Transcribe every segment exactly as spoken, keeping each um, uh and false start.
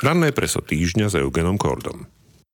Ranné preso týždňa s Eugenom Kordom.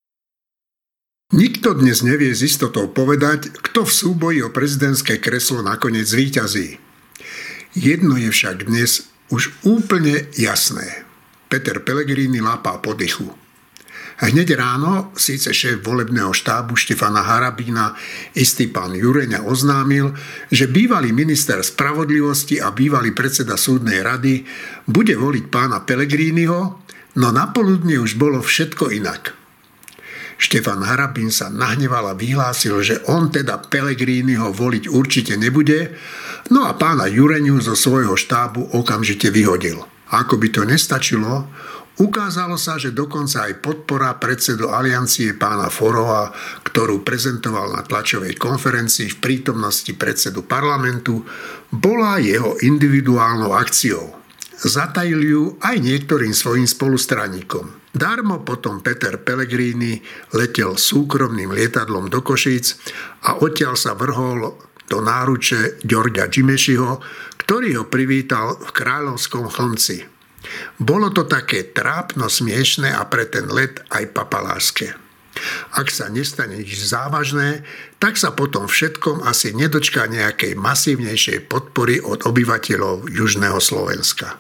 Nikto dnes nevie s istotou povedať, kto v súboji o prezidentské kreslo nakoniec zvíťazí. Jedno je však dnes už úplne jasné. Peter Pellegrini lápá po dychu. Hneď ráno síce šéf volebného štábu Štefana Harabína, istý pán Jureňa, oznámil, že bývalý minister spravodlivosti a bývalý predseda súdnej rady bude voliť pána Pellegriniho, no napoludne už bolo všetko inak. Štefan Harabín sa nahneval a vyhlásil, že on teda Pellegriniho voliť určite nebude, no a pána Jureňu zo svojho štábu okamžite vyhodil. Ako by to nestačilo, ukázalo sa, že dokonca aj podpora predsedu aliancie pána Foroha, ktorú prezentoval na tlačovej konferencii v prítomnosti predsedu parlamentu, bola jeho individuálnou akciou. Zatajil ju aj niektorým svojim spolustraníkom. Darmo potom Peter Pellegrini letel súkromným lietadlom do Košíc a odtiaľ sa vrhol do náruče Ďorďa Džimešiho, ktorý ho privítal v Kráľovskom Chlmci. Bolo to také trápno smiešné a pre ten let aj papalášske. Ak sa nestane nič závažné, tak sa potom všetkom asi nedočká nejakej masívnejšej podpory od obyvateľov Južného Slovenska.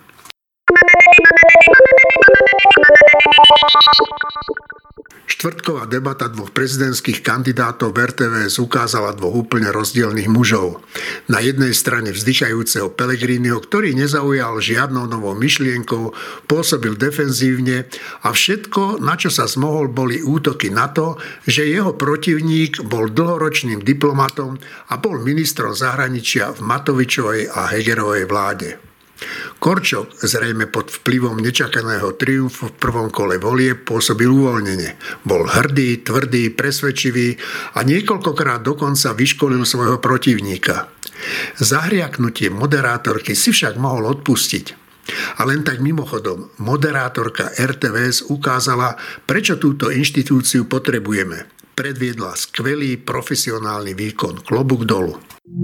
Štvrtková debata dvoch prezidentských kandidátov v er té vé es ukázala dvoch úplne rozdielnych mužov. Na jednej strane vzdychajúceho Pellegriniho, ktorý nezaujal žiadnou novou myšlienkou, pôsobil defenzívne a všetko, na čo sa zmohol, boli útoky na to, že jeho protivník bol dlhoročným diplomatom a bol ministrom zahraničia v Matovičovej a Hegerovej vláde. Korčok, zrejme pod vplyvom nečakaného triumfu v prvom kole volieb, pôsobil uvoľnene. Bol hrdý, tvrdý, presvedčivý a niekoľkokrát dokonca vyškolil svojho protivníka. Zahriaknutie moderátorky si však mohol odpustiť. A len tak mimochodom, moderátorka er té vé es ukázala, prečo túto inštitúciu potrebujeme. Predviedla skvelý profesionálny výkon. Klobúk dolu.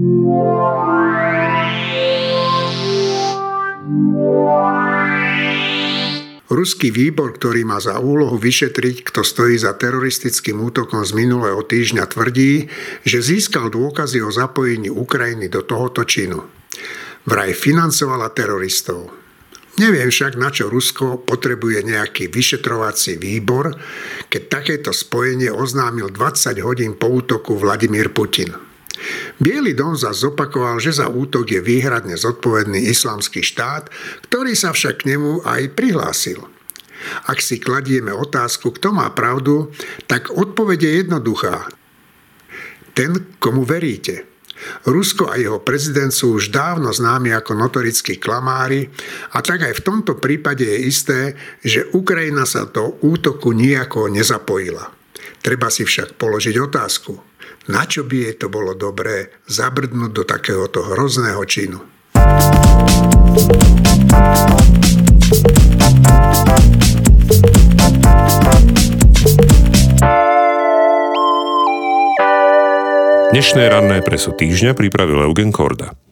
Ruský výbor, ktorý má za úlohu vyšetriť, kto stojí za teroristickým útokom z minulého týždňa, tvrdí, že získal dôkazy o zapojení Ukrajiny do tohoto činu. Vraj financovala teroristov. Neviem však, na čo Rusko potrebuje nejaký vyšetrovací výbor, keď takéto spojenie oznámil dvadsať hodín po útoku Vladimír Putin. Biely dom zas zopakoval, že za útok je výhradne zodpovedný Islamský štát, ktorý sa však k nemu aj prihlásil. Ak si kladieme otázku, kto má pravdu, tak odpoveď je jednoduchá. Ten, komu veríte. Rusko a jeho prezident sú už dávno známi ako notorickí klamári a tak aj v tomto prípade je isté, že Ukrajina sa do útoku nijako nezapojila. Treba si však položiť otázku. Na čo by jej to bolo dobré zabrdnúť do takéhoto hrozného činu? Dnešné ranné preso týždňa pripravil Eugen Korda.